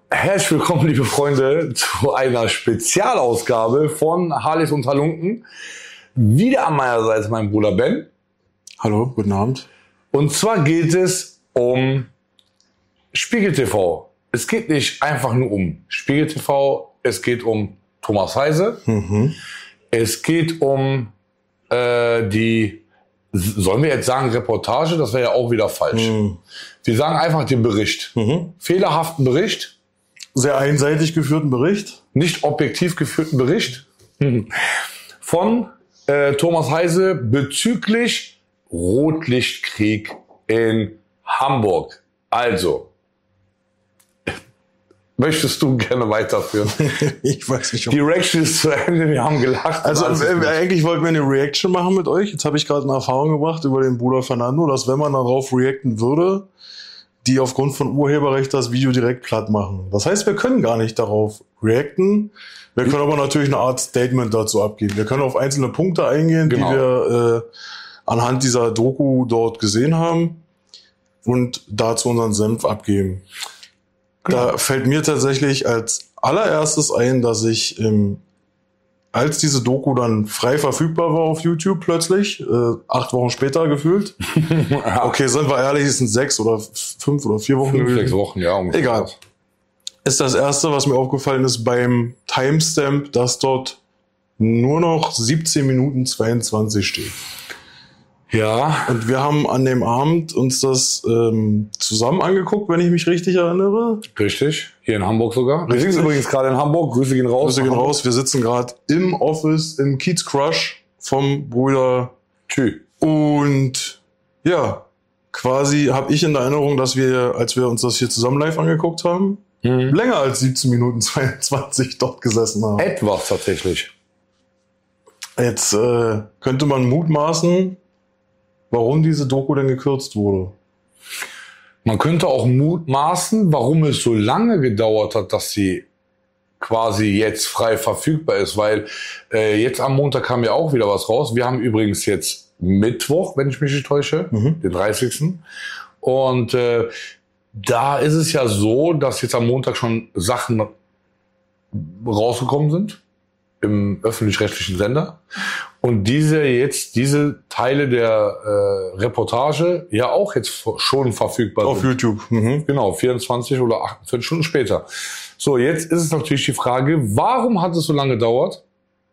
Herzlich willkommen, liebe Freunde, zu einer Spezialausgabe von Harleys und Halunken. Wieder an meiner Seite mein Bruder Ben. Hallo, guten Abend. Und zwar geht es um Spiegel TV. Es geht nicht einfach nur um Spiegel TV, es geht um Thomas Heise. Es geht um die, sollen wir jetzt sagen Reportage? Das wäre ja auch wieder falsch. Wir sagen einfach den Bericht. Fehlerhaften Bericht. Sehr einseitig geführten Bericht. Nicht objektiv geführten Bericht von Thomas Heise bezüglich Rotlichtkrieg in Hamburg. Also, möchtest du gerne weiterführen? Ich weiß nicht. Die Reaction ist zu Ende, wir haben gelacht. Also eigentlich wollten wir eine Reaction machen mit euch. Jetzt habe ich gerade eine Erfahrung gebracht über den Bruder Fernando, dass wenn man darauf reacten würde, die aufgrund von Urheberrecht das Video direkt platt machen. Das heißt, wir können gar nicht darauf reacten. Wir können aber natürlich eine Art Statement dazu abgeben. Wir können auf einzelne Punkte eingehen, Genau. die wir anhand dieser Doku dort gesehen haben und dazu unseren Senf abgeben. Da fällt mir tatsächlich als allererstes ein, dass ich, als diese Doku dann frei verfügbar war auf YouTube plötzlich, 8 Wochen später gefühlt. Okay, sind wir ehrlich, es sind 6 oder 5 oder 4 Wochen. 5, 6 Wochen, ja. Ungefähr. Egal. Ist das erste, was mir aufgefallen ist beim Timestamp, dass dort nur noch 17 Minuten 22 steht. Ja. Und wir haben an dem Abend uns das zusammen angeguckt, wenn ich mich richtig erinnere. Richtig. Hier in Hamburg sogar. Wir sind übrigens gerade in Hamburg. Grüße gehen raus. Grüße gehen raus. Wir sitzen gerade im Office, im Kiez Crush vom Bruder Tschü. Und ja, quasi habe ich in der Erinnerung, dass wir, als wir uns das hier zusammen live angeguckt haben, länger als 17 Minuten 22 dort gesessen haben. Etwas tatsächlich. Jetzt könnte man mutmaßen, warum diese Doku denn gekürzt wurde. Man könnte auch mutmaßen, warum es so lange gedauert hat, dass sie quasi jetzt frei verfügbar ist, weil jetzt am Montag kam ja auch wieder was raus. Wir haben übrigens jetzt Mittwoch, wenn ich mich nicht täusche, den 30. Und da ist es ja so, dass jetzt am Montag schon Sachen rausgekommen sind im öffentlich-rechtlichen Sender. Und diese Teile der Reportage ja auch jetzt schon verfügbar Auf sind. YouTube. Genau, 24 oder 48 Stunden später. So, jetzt ist es natürlich die Frage, warum hat es so lange gedauert?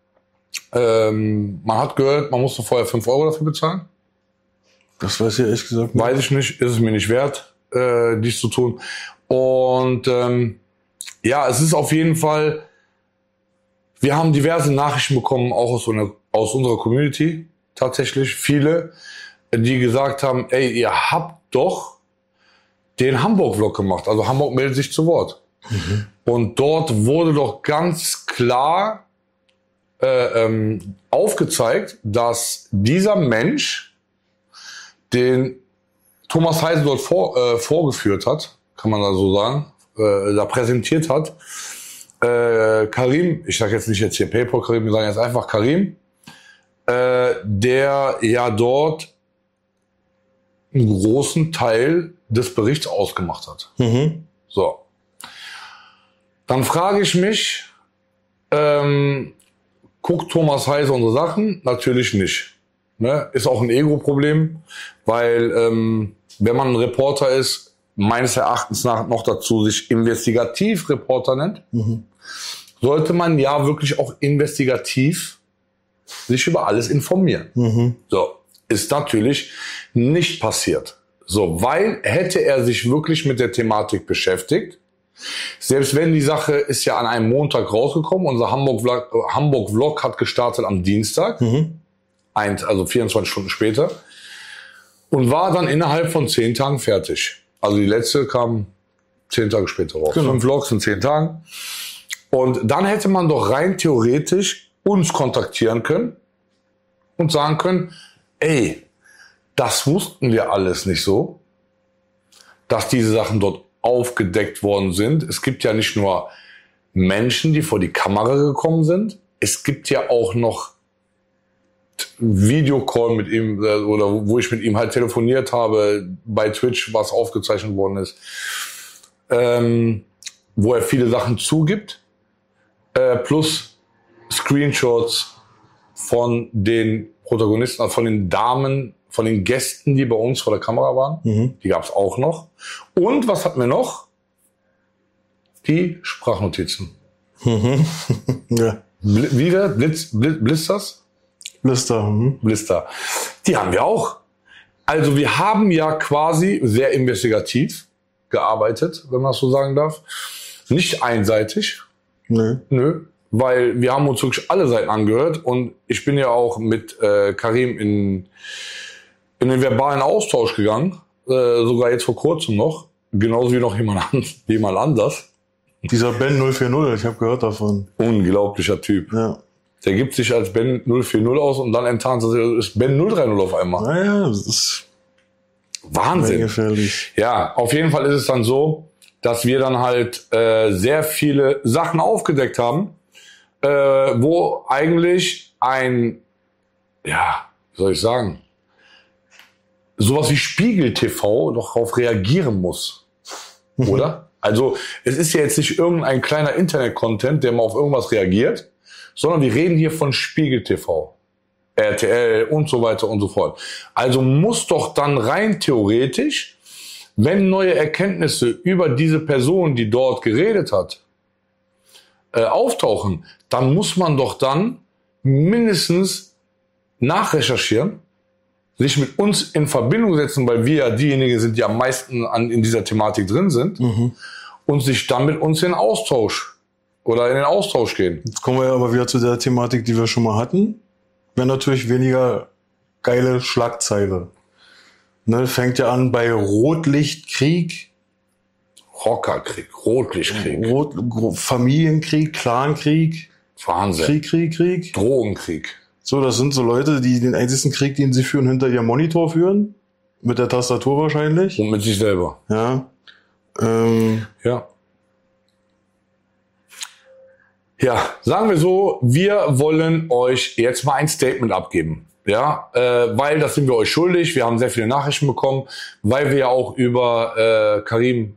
Man hat gehört, man musste vorher 5 Euro dafür bezahlen. Das weiß ich ehrlich gesagt nicht. Weiß ich nicht, ist es mir nicht wert, dies zu tun. Und ja, es ist auf jeden Fall, wir haben diverse Nachrichten bekommen, auch aus unserer Community, tatsächlich viele, die gesagt haben, ey, ihr habt doch den Hamburg-Vlog gemacht, also Hamburg meldet sich zu Wort. Und dort wurde doch ganz klar aufgezeigt, dass dieser Mensch, den Thomas Heise dort vorgeführt hat, kann man da so sagen, da präsentiert hat, Karim, ich sage jetzt nicht jetzt hier PayPal Karim, wir sagen jetzt einfach Karim, der ja dort einen großen Teil des Berichts ausgemacht hat. So. Dann frage ich mich, guckt Thomas Heise unsere Sachen? Natürlich nicht. Ne? Ist auch ein Ego-Problem, weil wenn man ein Reporter ist, meines Erachtens nach noch dazu sich Investigativreporter nennt, sollte man ja wirklich auch investigativ sich über alles informieren. So, ist natürlich nicht passiert. So, weil hätte er sich wirklich mit der Thematik beschäftigt, selbst wenn die Sache ist ja an einem Montag rausgekommen, unser Hamburg-Vlog hat gestartet am Dienstag, also 24 Stunden später, und war dann innerhalb von 10 Tagen fertig. Also die letzte kam 10 Tage später raus. Genau. 5 Vlogs in 10 Tagen. Und dann hätte man doch rein theoretisch uns kontaktieren können und sagen können, ey, das wussten wir alles nicht so, dass diese Sachen dort aufgedeckt worden sind. Es gibt ja nicht nur Menschen, die vor die Kamera gekommen sind, es gibt ja auch noch Videocall mit ihm oder wo ich mit ihm halt telefoniert habe, bei Twitch, was aufgezeichnet worden ist. wo er viele Sachen zugibt, plus Screenshots von den Protagonisten, also von den Damen, von den Gästen, die bei uns vor der Kamera waren. Die gab es auch noch. Und was hatten wir noch? Die Sprachnotizen. Ja. Blisters? Blister. Blister. Die haben wir auch. Also wir haben ja quasi sehr investigativ gearbeitet, wenn man das so sagen darf. Nicht einseitig. Nee. Nö. Weil wir haben uns wirklich alle Seiten angehört und ich bin ja auch mit Karim in den verbalen Austausch gegangen, sogar jetzt vor kurzem noch, genauso wie noch jemand anders. Dieser Ben 040, ich habe gehört davon. Unglaublicher Typ. Ja. Der gibt sich als Ben 040 aus und dann enttarnt er ist Ben 030 auf einmal. Naja, das ist Wahnsinn. gefährlich. Ja, auf jeden Fall ist es dann so, dass wir dann halt sehr viele Sachen aufgedeckt haben, wo eigentlich wie soll ich sagen, sowas wie Spiegel TV doch darauf reagieren muss. Oder? Also es ist ja jetzt nicht irgendein kleiner Internet-Content, der mal auf irgendwas reagiert, sondern wir reden hier von Spiegel TV, RTL und so weiter und so fort. Also muss doch dann rein theoretisch, wenn neue Erkenntnisse über diese Person, die dort geredet hat, auftauchen, dann muss man doch dann mindestens nachrecherchieren, sich mit uns in Verbindung setzen, weil wir ja diejenigen sind, die am meisten in dieser Thematik drin sind, und sich dann mit uns in den Austausch gehen. Jetzt kommen wir ja aber wieder zu der Thematik, die wir schon mal hatten. Wäre natürlich weniger geile Schlagzeile. Ne, fängt ja an bei Rotlichtkrieg. Rockerkrieg, Rotlichtkrieg. Familienkrieg, Clankrieg. Wahnsinn. Krieg. Drogenkrieg. So, das sind so Leute, die den einzigen Krieg, den sie führen, hinter ihrem Monitor führen. Mit der Tastatur wahrscheinlich. Und mit sich selber. Ja. Ja. Ja, sagen wir so, wir wollen euch jetzt mal ein Statement abgeben. Ja, weil das sind wir euch schuldig. Wir haben sehr viele Nachrichten bekommen, weil wir ja auch über Karim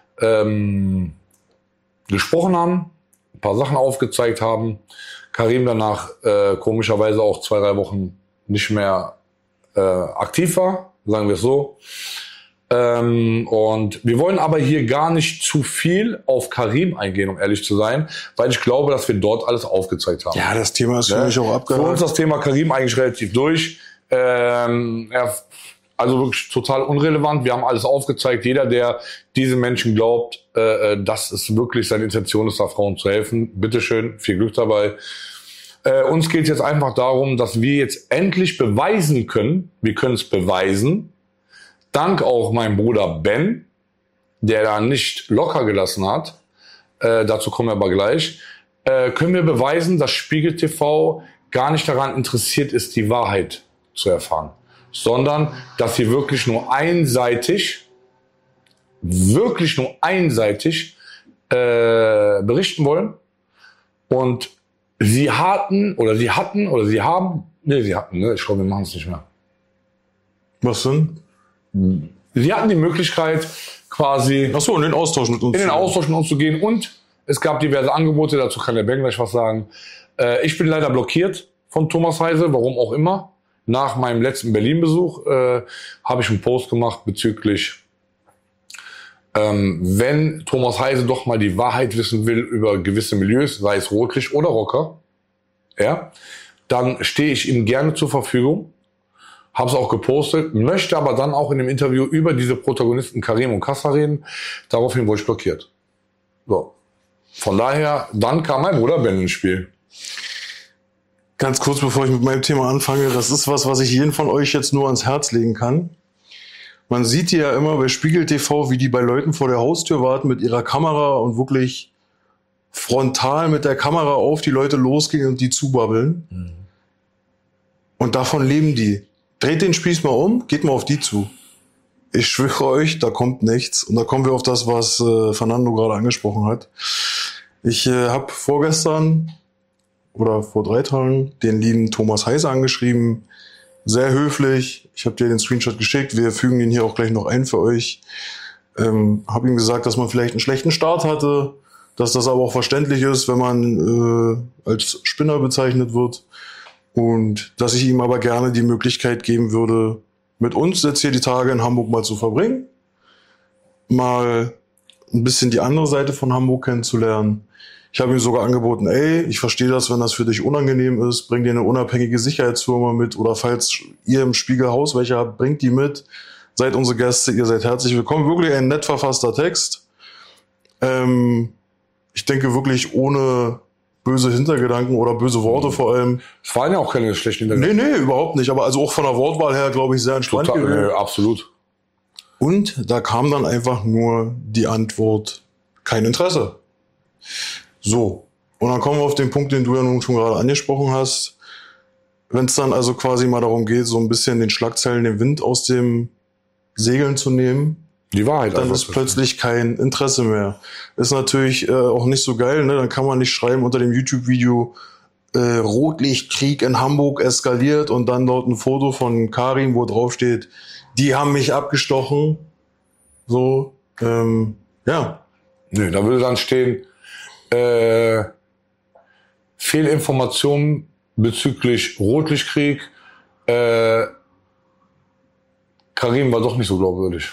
gesprochen haben, ein paar Sachen aufgezeigt haben. Karim danach komischerweise auch 2-3 Wochen nicht mehr aktiv war, sagen wir es so. Und wir wollen aber hier gar nicht zu viel auf Karim eingehen, um ehrlich zu sein, weil ich glaube, dass wir dort alles aufgezeigt haben. Ja, das Thema ist für mich auch abgehakt. Für uns das Thema Karim eigentlich relativ durch. Also wirklich total unrelevant. Wir haben alles aufgezeigt. Jeder, der diesen Menschen glaubt, dass es wirklich seine Intention ist, da Frauen zu helfen, bitteschön, viel Glück dabei. Uns geht es jetzt einfach darum, dass wir jetzt endlich beweisen können, wir können es beweisen, dank auch meinem Bruder Ben, der da nicht locker gelassen hat, dazu kommen wir aber gleich, können wir beweisen, dass Spiegel TV gar nicht daran interessiert ist, die Wahrheit zu erfahren, sondern dass sie wirklich nur einseitig berichten wollen. Und sie haben, ich glaube, wir machen es nicht mehr. Was denn? Sie hatten die Möglichkeit, quasi in den Austausch mit uns zu gehen, und es gab diverse Angebote, dazu kann der Ben gleich was sagen. Ich bin leider blockiert von Thomas Heise, warum auch immer. Nach meinem letzten Berlin-Besuch habe ich einen Post gemacht bezüglich, wenn Thomas Heise doch mal die Wahrheit wissen will über gewisse Milieus, sei es Rotlicht oder Rocker, ja, dann stehe ich ihm gerne zur Verfügung. Habe es auch gepostet, möchte aber dann auch in dem Interview über diese Protagonisten Karim und Kassa reden. Daraufhin wurde ich blockiert. So. Von daher, dann kam mein Bruder Ben ins Spiel. Ganz kurz, bevor ich mit meinem Thema anfange, das ist was ich jeden von euch jetzt nur ans Herz legen kann. Man sieht ja immer bei Spiegel TV, wie die bei Leuten vor der Haustür warten mit ihrer Kamera und wirklich frontal mit der Kamera auf die Leute losgehen und die zubabbeln. Und davon leben die. Dreht den Spieß mal um, geht mal auf die zu. Ich schwöre euch, da kommt nichts. Und da kommen wir auf das, was Fernando gerade angesprochen hat. Ich habe vorgestern oder vor 3 Tagen den lieben Thomas Heise angeschrieben. Sehr höflich. Ich habe dir den Screenshot geschickt. Wir fügen den hier auch gleich noch ein für euch. Habe ihm gesagt, dass man vielleicht einen schlechten Start hatte dass das aber auch verständlich ist, wenn man als Spinner bezeichnet wird. Und dass ich ihm aber gerne die Möglichkeit geben würde, mit uns jetzt hier die Tage in Hamburg mal zu verbringen. Mal ein bisschen die andere Seite von Hamburg kennenzulernen. Ich habe ihm sogar angeboten, ey, ich verstehe das, wenn das für dich unangenehm ist, bring dir eine unabhängige Sicherheitsfirma mit oder falls ihr im Spiegelhaus welche habt, bringt die mit. Seid unsere Gäste, ihr seid herzlich willkommen. Wirklich ein nett verfasster Text. Ich denke wirklich ohne böse Hintergedanken oder böse Worte vor allem. Es waren ja auch keine schlechten Hintergedanken. Nee, überhaupt nicht. Aber also auch von der Wortwahl her, glaube ich, sehr entspannt gewesen. Absolut. Und da kam dann einfach nur die Antwort, kein Interesse. So, und dann kommen wir auf den Punkt, den du ja nun schon gerade angesprochen hast. Wenn es dann also quasi mal darum geht, so ein bisschen den Schlagzeilen den Wind aus dem Segeln zu nehmen, die Wahrheit dann ist plötzlich kein Interesse mehr. Ist natürlich auch nicht so geil, ne? Dann kann man nicht schreiben unter dem YouTube-Video, Rotlichtkrieg in Hamburg eskaliert und dann dort ein Foto von Karim, wo drauf steht, die haben mich abgestochen. So, ja. Nö, da würde dann stehen, Fehlinformationen bezüglich Rotlichtkrieg. Karim war doch nicht so glaubwürdig.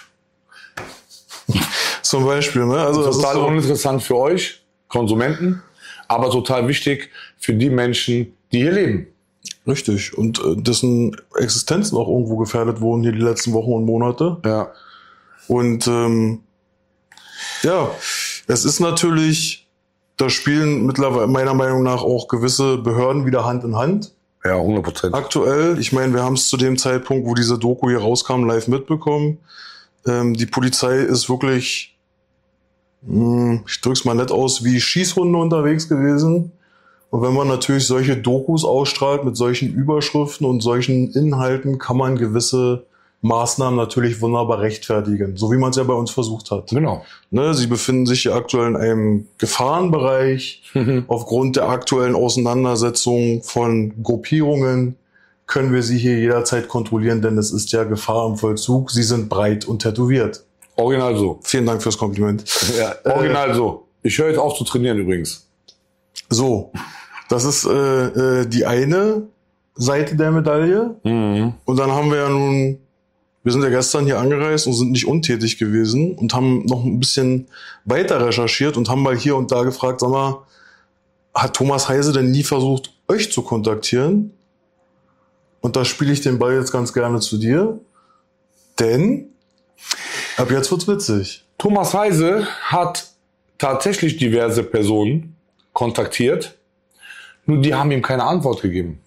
Zum Beispiel, ne? Also das total ist so uninteressant für euch, Konsumenten, aber total wichtig für die Menschen, die hier leben. Richtig. Und dessen Existenzen auch irgendwo gefährdet wurden hier die letzten Wochen und Monate. Ja. Und ja, es ist natürlich, da spielen mittlerweile meiner Meinung nach auch gewisse Behörden wieder Hand in Hand. Ja, 100%. Aktuell, ich meine, wir haben es zu dem Zeitpunkt, wo diese Doku hier rauskam, live mitbekommen. Die Polizei ist wirklich, ich drück's mal nett aus, wie Schießhunde unterwegs gewesen. Und wenn man natürlich solche Dokus ausstrahlt mit solchen Überschriften und solchen Inhalten, kann man gewisse Maßnahmen natürlich wunderbar rechtfertigen, so wie man es ja bei uns versucht hat. Genau. Ne, sie befinden sich ja aktuell in einem Gefahrenbereich. Aufgrund der aktuellen Auseinandersetzung von Gruppierungen können wir sie hier jederzeit kontrollieren, denn es ist ja Gefahr im Vollzug. Sie sind breit und tätowiert. Original so. Vielen Dank fürs Kompliment. Ja, original so. Ich höre jetzt auf zu trainieren übrigens. So, das ist die eine Seite der Medaille. Mhm. Und dann haben wir ja nun, wir sind ja gestern hier angereist und sind nicht untätig gewesen und haben noch ein bisschen weiter recherchiert und haben mal hier und da gefragt, sag mal, hat Thomas Heise denn nie versucht, euch zu kontaktieren? Und da spiele ich den Ball jetzt ganz gerne zu dir, denn ab jetzt wird's witzig. Thomas Heise hat tatsächlich diverse Personen kontaktiert, nur die haben ihm keine Antwort gegeben.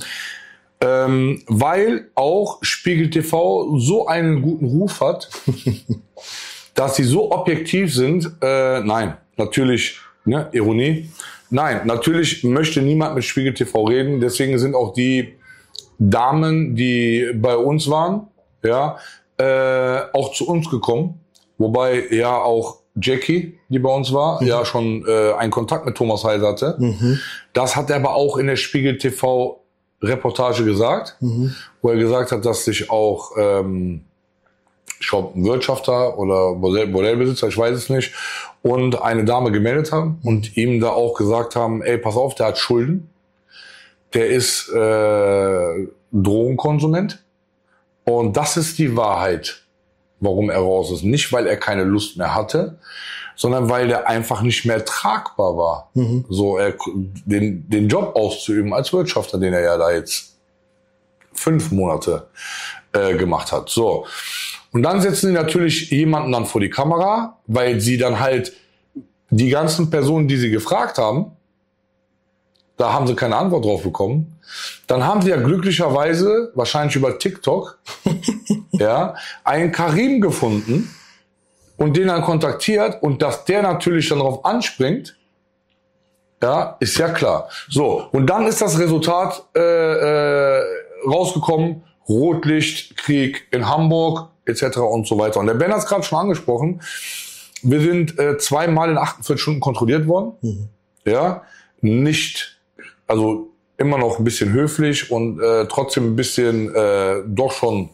Weil auch Spiegel TV so einen guten Ruf hat, dass sie so objektiv sind. Nein, natürlich, ne, Ironie. Nein, natürlich möchte niemand mit Spiegel TV reden. Deswegen sind auch die Damen, die bei uns waren, ja, auch zu uns gekommen. Wobei ja auch Jackie, die bei uns war, ja schon einen Kontakt mit Thomas Heise hatte. Das hat er aber auch in der Spiegel TV Reportage gesagt, wo er gesagt hat, dass sich auch ich glaube, ein Wirtschafter oder Bordellbesitzer, ich weiß es nicht, und eine Dame gemeldet haben und ihm da auch gesagt haben, ey, pass auf, der hat Schulden, der ist Drogenkonsument und das ist die Wahrheit, warum er raus ist. Nicht, weil er keine Lust mehr hatte, sondern weil der einfach nicht mehr tragbar war, so den Job auszuüben als Wirtschafter, den er ja da jetzt 5 Monate gemacht hat. So. Und dann setzen die natürlich jemanden dann vor die Kamera, weil sie dann halt die ganzen Personen, die sie gefragt haben, da haben sie keine Antwort drauf bekommen. Dann haben sie ja glücklicherweise, wahrscheinlich über TikTok, ja, einen Karim gefunden und den dann kontaktiert und dass der natürlich dann darauf anspringt, ja, ist ja klar. So, und dann ist das Resultat rausgekommen, Rotlichtkrieg in Hamburg, etc. und so weiter. Und der Ben hat es gerade schon angesprochen. Wir sind 2-mal in 48 Stunden kontrolliert worden. Ja, nicht, also immer noch ein bisschen höflich und trotzdem ein bisschen doch schon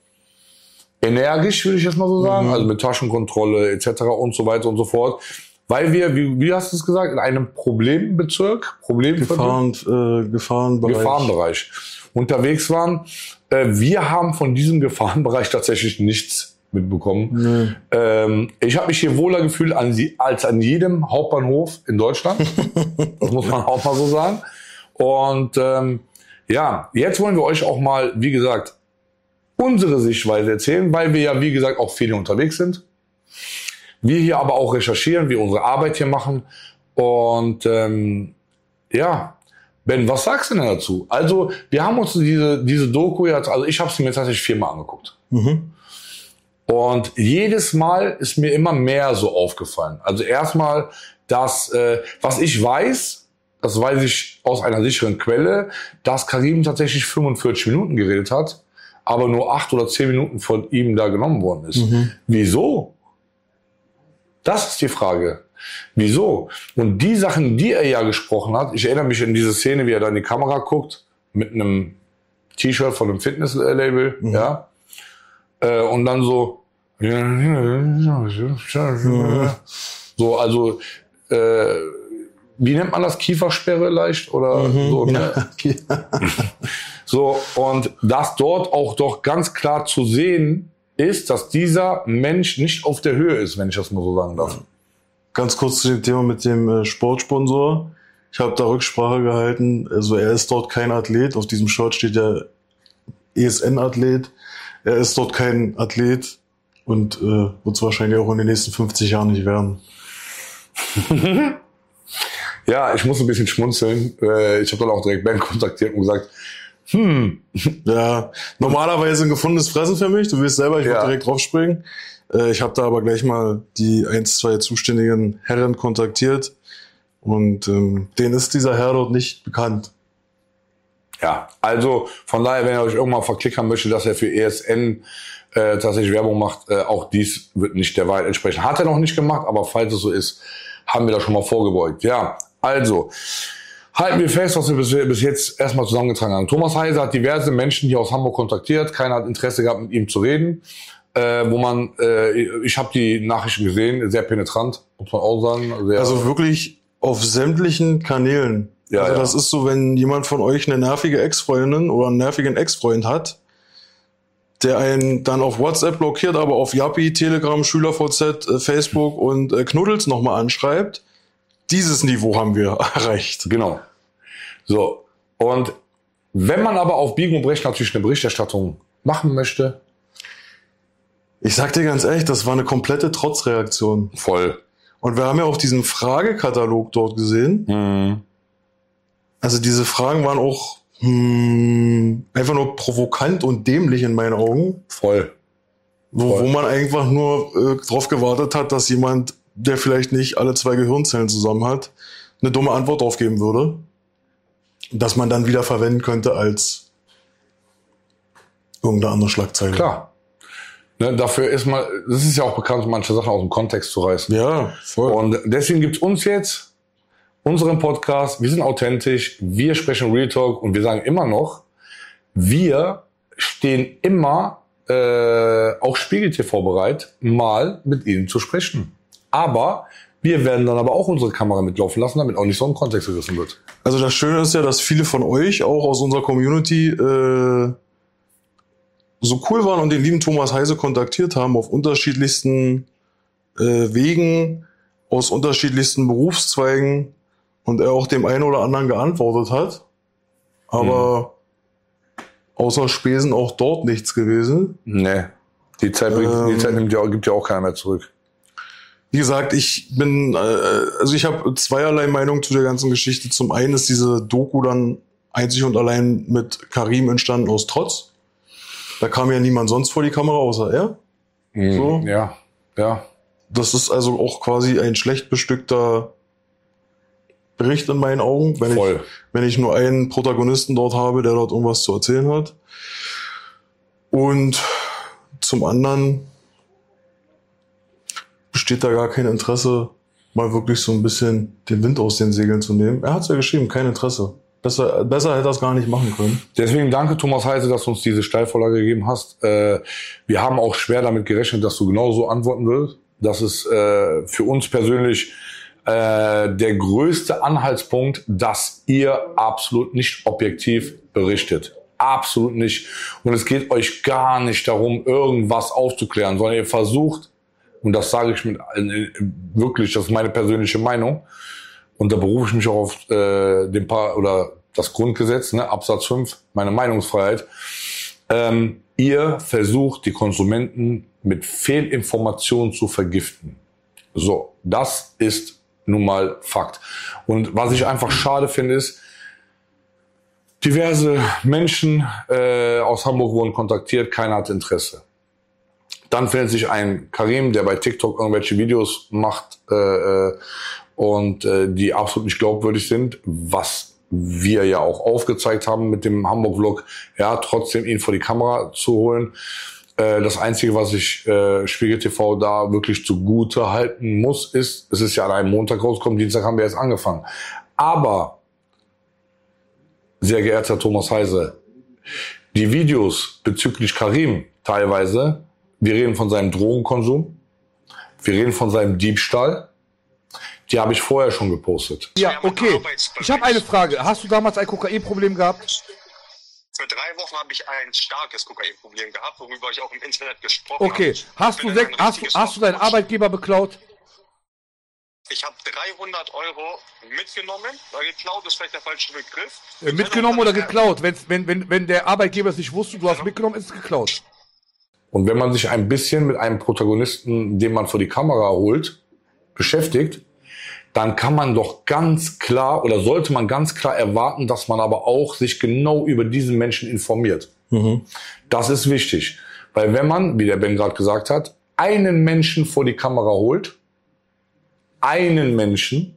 energisch, würde ich jetzt mal so sagen. Also mit Taschenkontrolle etc. und so weiter und so fort. weil wir, wie hast du es gesagt, in einem Problembezirk, Gefahrenbereich unterwegs waren. Wir haben von diesem Gefahrenbereich tatsächlich nichts mitbekommen. Ich habe mich hier wohler gefühlt als an jedem Hauptbahnhof in Deutschland. Das muss man auch mal so sagen. Und ja, jetzt wollen wir euch auch mal, wie gesagt, unsere Sichtweise erzählen, weil wir ja, wie gesagt, auch viele unterwegs sind. Wir hier aber auch recherchieren, wir unsere Arbeit hier machen. Und ja, Ben, was sagst du denn dazu? Also, wir haben uns diese Doku jetzt, also ich habe sie mir tatsächlich 4-mal angeguckt. Und jedes Mal ist mir immer mehr so aufgefallen. Also erstmal, dass, was ich weiß, das weiß ich aus einer sicheren Quelle, dass Karim tatsächlich 45 Minuten geredet hat, aber nur 8 oder 10 Minuten von ihm da genommen worden ist. Wieso? Das ist die Frage. Wieso? Und die Sachen, die er ja gesprochen hat, ich erinnere mich an diese Szene, wie er da in die Kamera guckt, mit einem T-Shirt von einem Fitness-Label, ja. Und dann so, so, also, wie nennt man das? Kiefersperre leicht oder so, ne? So, und dass dort auch doch ganz klar zu sehen ist, dass dieser Mensch nicht auf der Höhe ist, wenn ich das mal so sagen darf. Ganz kurz zu dem Thema mit dem Sportsponsor. Ich habe da Rücksprache gehalten. Also er ist dort kein Athlet. Auf diesem Shirt steht ja ESN-Athlet. Er ist dort kein Athlet und wird es wahrscheinlich auch in den nächsten 50 Jahren nicht werden. Ja, ich muss ein bisschen schmunzeln. Ich habe dann auch direkt Ben kontaktiert und gesagt, Ja, normalerweise ein gefundenes Fressen für mich. Du weißt selber, ich würde direkt draufspringen. Ich habe da aber gleich mal die 2 zuständigen Herren kontaktiert und denen ist dieser Herr dort nicht bekannt. Ja, also von daher, wenn ihr euch irgendwann verklickern möchtet, dass er für ESN tatsächlich Werbung macht, auch dies wird nicht der Wahrheit entsprechen. Hat er noch nicht gemacht, aber falls es so ist, haben wir da schon mal vorgebeugt. Ja, also halten wir fest, was wir bis jetzt erstmal zusammengetragen haben. Thomas Heise hat diverse Menschen hier aus Hamburg kontaktiert. Keiner hat Interesse gehabt, mit ihm zu reden. Ich habe die Nachrichten gesehen, sehr penetrant, muss man auch sagen. Also wirklich auf sämtlichen Kanälen. Ja, also das ist so, wenn jemand von euch eine nervige Ex-Freundin oder einen nervigen Ex-Freund hat, der einen dann auf WhatsApp blockiert, aber auf Yappi, Telegram, SchülerVZ, Facebook und Knuddels nochmal anschreibt. Dieses Niveau haben wir erreicht. Genau. So. Und wenn man aber auf Biegen und Brechen natürlich eine Berichterstattung machen möchte. Ich sag dir ganz ehrlich, das war eine komplette Trotzreaktion. Voll. Und wir haben ja auch diesen Fragekatalog dort gesehen. Also diese Fragen waren auch einfach nur provokant und dämlich in meinen Augen. Voll. Wo man einfach nur drauf gewartet hat, dass jemand, der vielleicht nicht alle 2 Gehirnzellen zusammen hat, eine dumme Antwort drauf geben würde. Dass man dann wieder verwenden könnte als irgendeine andere Schlagzeile. Klar. Ne, dafür ist man, das ist ja auch bekannt, manche Sachen aus dem Kontext zu reißen. Ja, voll. Und deswegen gibt's uns jetzt unseren Podcast. Wir sind authentisch, wir sprechen Real Talk und wir sagen immer noch, wir stehen immer auch Spiegel TV bereit, mal mit ihnen zu sprechen. Aber wir werden dann aber auch unsere Kamera mitlaufen lassen, damit auch nicht so ein Kontext gerissen wird. Also das Schöne ist ja, dass viele von euch auch aus unserer Community so cool waren und den lieben Thomas Heise kontaktiert haben auf unterschiedlichsten Wegen, aus unterschiedlichsten Berufszweigen und er auch dem einen oder anderen geantwortet hat. Aber außer Spesen auch dort nichts gewesen. Nee, die Zeit gibt ja auch keiner mehr zurück. Wie gesagt, ich habe zweierlei Meinung zu der ganzen Geschichte. Zum einen ist diese Doku dann einzig und allein mit Karim entstanden aus Trotz. Da kam ja niemand sonst vor die Kamera, außer er. So. Ja. Das ist also auch quasi ein schlecht bestückter Bericht in meinen Augen, wenn ich nur einen Protagonisten dort habe, der dort irgendwas zu erzählen hat. Und zum anderen besteht da gar kein Interesse, mal wirklich so ein bisschen den Wind aus den Segeln zu nehmen. Er hat es ja geschrieben, kein Interesse. Besser hätte er es gar nicht machen können. Deswegen danke, Thomas Heise, dass du uns diese Steilvorlage gegeben hast. Wir haben auch schwer damit gerechnet, dass du genauso antworten würdest. Das ist für uns persönlich der größte Anhaltspunkt, dass ihr absolut nicht objektiv berichtet. Absolut nicht. Und es geht euch gar nicht darum, irgendwas aufzuklären, sondern ihr versucht, und das sage ich mit wirklich, das ist meine persönliche Meinung, und da berufe ich mich auch auf das Grundgesetz, ne, Absatz 5, meine Meinungsfreiheit. Ihr versucht, die Konsumenten mit Fehlinformationen zu vergiften. So, das ist nun mal Fakt. Und was ich einfach schade finde, ist, diverse Menschen aus Hamburg wurden kontaktiert, keiner hat Interesse. Dann findet sich ein Karim, der bei TikTok irgendwelche Videos macht und die absolut nicht glaubwürdig sind, was wir ja auch aufgezeigt haben mit dem Hamburg-Vlog, ja, trotzdem ihn vor die Kamera zu holen. Das Einzige, was ich Spiegel TV da wirklich zugute halten muss, ist, es ist ja an einem Montag rausgekommen, Dienstag haben wir erst angefangen. Aber, sehr geehrter Thomas Heise, die Videos bezüglich Karim teilweise, wir reden von seinem Drogenkonsum, wir reden von seinem Diebstahl, die habe ich vorher schon gepostet. Ja, okay. Ich habe eine Frage. Hast du damals ein Kokainproblem gehabt? Für 3 Wochen habe ich ein starkes Kokainproblem gehabt, worüber ich auch im Internet gesprochen habe. Okay. Hast du deinen Arbeitgeber beklaut? Ich habe 300 Euro mitgenommen. Geklaut ist vielleicht der falsche Begriff. Mitgenommen oder geklaut? Wenn der Arbeitgeber es nicht wusste, du hast mitgenommen, ist es geklaut. Und wenn man sich ein bisschen mit einem Protagonisten, den man vor die Kamera holt, beschäftigt, dann kann man doch ganz klar oder sollte man ganz klar erwarten, dass man aber auch sich genau über diesen Menschen informiert. Das ist wichtig. Weil wenn man, wie der Ben gerade gesagt hat, einen Menschen vor die Kamera holt, einen Menschen,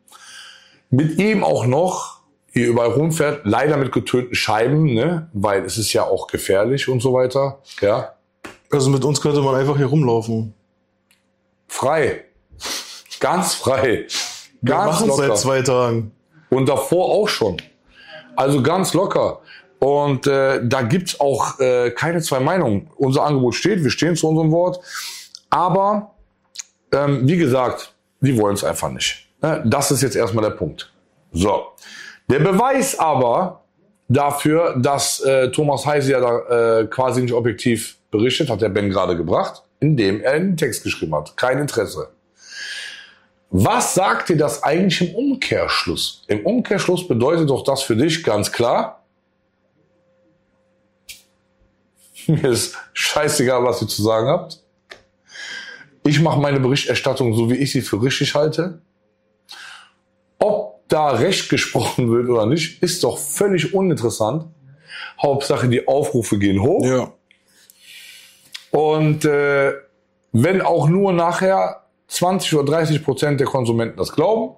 mit ihm auch noch hier überall rumfährt, leider mit getönten Scheiben, ne, weil es ist ja auch gefährlich und so weiter, ja. Also mit uns könnte man einfach hier rumlaufen. Frei. Ganz frei. Wir machen es seit 2 Tagen. Und davor auch schon. Also ganz locker. Und da gibt's auch keine zwei Meinungen. Unser Angebot steht, wir stehen zu unserem Wort. Aber wie gesagt, die wollen es einfach nicht. Das ist jetzt erstmal der Punkt. So. Der Beweis aber dafür, dass Thomas Heise ja da quasi nicht objektiv berichtet, hat der Ben gerade gebracht, indem er einen Text geschrieben hat. Kein Interesse. Was sagt dir das eigentlich im Umkehrschluss? Im Umkehrschluss bedeutet doch das für dich ganz klar, mir ist scheißegal, was ihr zu sagen habt. Ich mache meine Berichterstattung so, wie ich sie für richtig halte. Ob da Recht gesprochen wird oder nicht, ist doch völlig uninteressant. Hauptsache, die Aufrufe gehen hoch. Ja. Und wenn auch nur nachher 20 oder 30% der Konsumenten das glauben,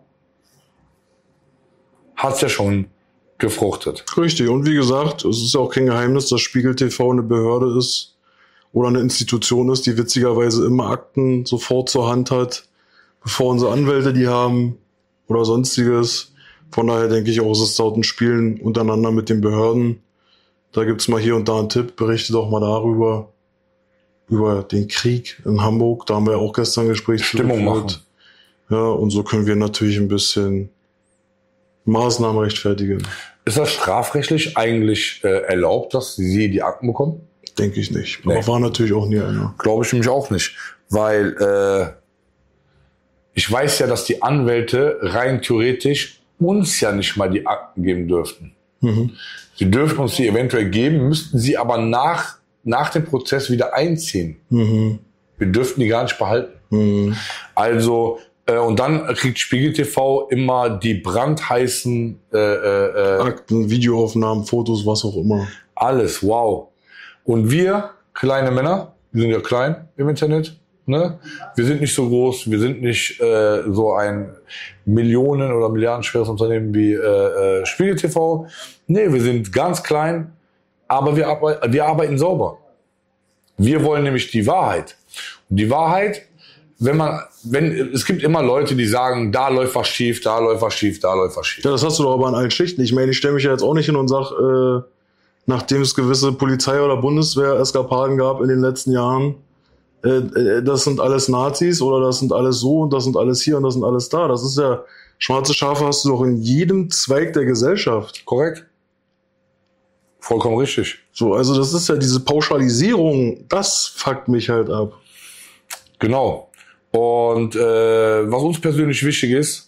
hat's ja schon gefruchtet. Richtig. Und wie gesagt, es ist ja auch kein Geheimnis, dass Spiegel TV eine Behörde ist oder eine Institution ist, die witzigerweise immer Akten sofort zur Hand hat, bevor unsere Anwälte die haben oder sonstiges. Von daher denke ich auch, es ist dort ein Spielen untereinander mit den Behörden. Da gibt's mal hier und da einen Tipp, berichte doch mal darüber. Über den Krieg in Hamburg, da haben wir ja auch gestern ein Gespräch Stimmung machen. Ja, und so können wir natürlich ein bisschen Maßnahmen rechtfertigen. Ist das strafrechtlich eigentlich erlaubt, dass Sie die Akten bekommen? Denke ich nicht. Nee. Aber war natürlich auch nie einer. Glaube ich nämlich auch nicht. Weil ich weiß ja, dass die Anwälte rein theoretisch uns ja nicht mal die Akten geben dürften. Sie dürften uns die eventuell geben, müssten sie aber nach dem Prozess wieder einziehen. Wir dürften die gar nicht behalten. Also, und dann kriegt Spiegel TV immer die brandheißen Akten, Videoaufnahmen, Fotos, was auch immer. Alles, wow. Und wir, kleine Männer, wir sind ja klein im Internet, ne? Wir sind nicht so groß, wir sind nicht so ein Millionen- oder milliardenschweres Unternehmen wie Spiegel TV. Nee, wir sind ganz klein. Aber wir arbeiten sauber. Wir wollen nämlich die Wahrheit. Und die Wahrheit, es gibt immer Leute, die sagen, da läuft was schief, da läuft was schief, da läuft was schief. Ja, das hast du doch aber an allen Schichten. Ich meine, ich stelle mich ja jetzt auch nicht hin und sage, nachdem es gewisse Polizei- oder Bundeswehr-Eskapaden gab in den letzten Jahren, das sind alles Nazis oder das sind alles so und das sind alles hier und das sind alles da. Das ist ja, schwarze Schafe hast du doch in jedem Zweig der Gesellschaft. Korrekt. Vollkommen richtig. So, also das ist ja diese Pauschalisierung, das fuckt mich halt ab. Genau. Und was uns persönlich wichtig ist,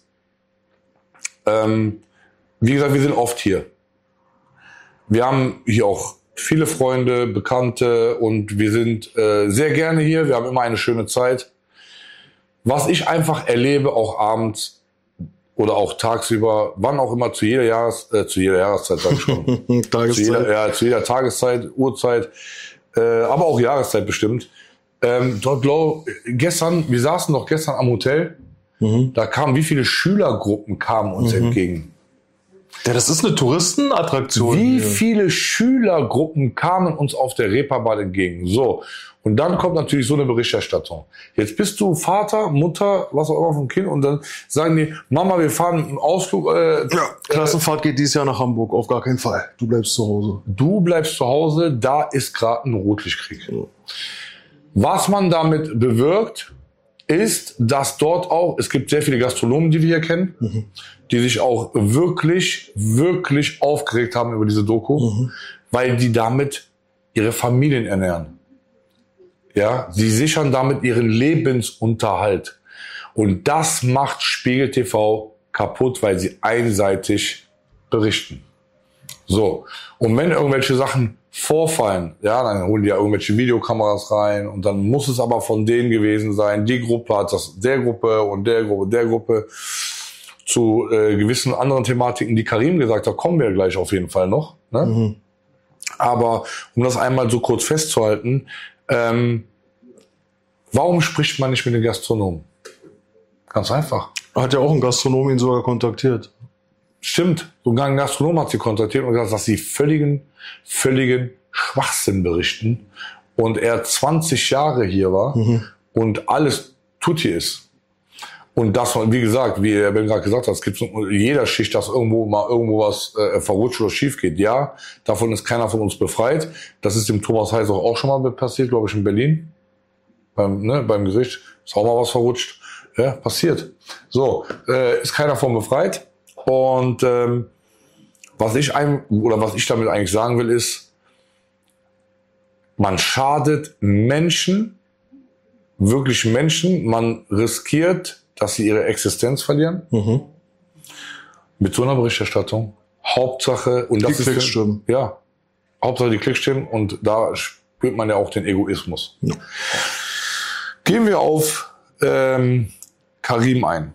wie gesagt, wir sind oft hier. Wir haben hier auch viele Freunde, Bekannte und wir sind sehr gerne hier. Wir haben immer eine schöne Zeit. Was ich einfach erlebe, auch abends oder auch tagsüber, wann auch immer, zu jeder Jahreszeit, sag ich schon. Tageszeit. Zu jeder Tageszeit, Uhrzeit, aber auch Jahreszeit bestimmt. Wir saßen doch gestern am Hotel, da kamen, wie viele Schülergruppen kamen uns entgegen? Ja, das ist eine Touristenattraktion. Wie viele Schülergruppen kamen uns auf der Reeperbahn entgegen? So. Und dann kommt natürlich so eine Berichterstattung. Jetzt bist du Vater, Mutter, was auch immer vom Kind und dann sagen die, Mama, wir fahren einen Ausflug. Klassenfahrt geht dieses Jahr nach Hamburg, auf gar keinen Fall. Du bleibst zu Hause. Du bleibst zu Hause, da ist gerade ein Rotlichtkrieg. Was man damit bewirkt, ist, dass dort auch, es gibt sehr viele Gastronomen, die wir hier kennen, die sich auch wirklich, wirklich aufgeregt haben über diese Doku, weil die damit ihre Familien ernähren. Ja, sie sichern damit ihren Lebensunterhalt. Und das macht Spiegel TV kaputt, weil sie einseitig berichten. So. Und wenn irgendwelche Sachen vorfallen, ja, dann holen die ja irgendwelche Videokameras rein und dann muss es aber von denen gewesen sein. Die Gruppe hat das der Gruppe und der Gruppe. Zu gewissen anderen Thematiken, die Karim gesagt hat, kommen wir gleich auf jeden Fall noch. Ne? Aber um das einmal so kurz festzuhalten, warum spricht man nicht mit den Gastronomen? Ganz einfach. Hat ja auch ein Gastronom ihn sogar kontaktiert. Stimmt, sogar ein Gastronom hat sie kontaktiert und gesagt, dass sie völligen Schwachsinn berichten und er 20 Jahre hier war und alles tutti ist. Und das, wie gesagt, wie Ben gerade gesagt hat, es gibt in jeder Schicht, dass irgendwo was verrutscht oder schief geht. Ja, davon ist keiner von uns befreit. Das ist dem Thomas Heiß auch schon mal passiert, glaube ich, in Berlin. Beim Gericht ist auch mal was verrutscht. Ja, passiert. So, ist keiner von befreit. Und was ich damit eigentlich sagen will, ist, man schadet Menschen, wirklich Menschen, man riskiert, dass sie ihre Existenz verlieren. Mit so einer Berichterstattung. Hauptsache, und das die Klicks stimmen. Ja, Hauptsache die Klicks stimmen und da spürt man ja auch den Egoismus. Ja. Gehen wir auf Karim ein.